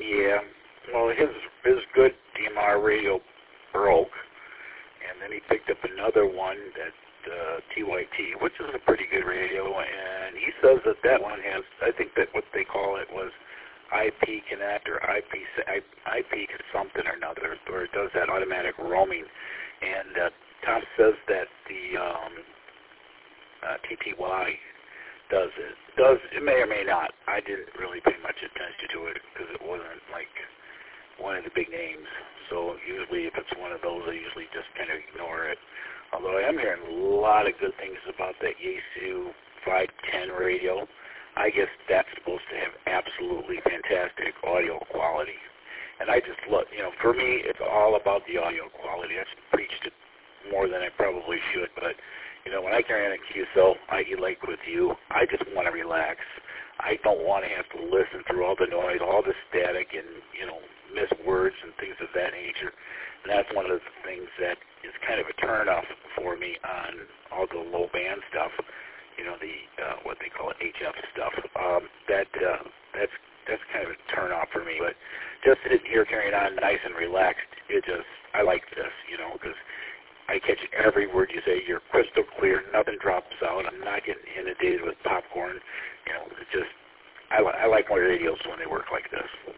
Yeah. Well, his good DMR radio broke, and then he picked up another one that TYT, which is a pretty good radio, and he says that one has, I think that what they call it was IP Connect or IP something or another, where it does that automatic roaming. And Tom says that the TTY does it. It may or may not. I didn't really pay much attention to it because it wasn't like one of the big names. So usually if it's one of those, I usually just kind of ignore it. Although I am hearing a lot of good things about that Yaesu 510 radio. I guess that's supposed to have absolutely fantastic audio quality. And I just look, for me, it's all about the audio quality. I've preached it more than I probably should, but, when I carry on a QSL, like with you, I just want to relax. I don't want to have to listen through all the noise, all the static, and, miss words and things of that nature. And that's one of the things that is kind of a turn-off for me on all the low-band stuff, the what they call it, HF stuff. That's kind of a turn-off for me. But just sitting here carrying on nice and relaxed, I like this, because I catch every word you say. You're crystal clear. Nothing drops out. I'm not getting inundated with popcorn. I like my radios when they work like this.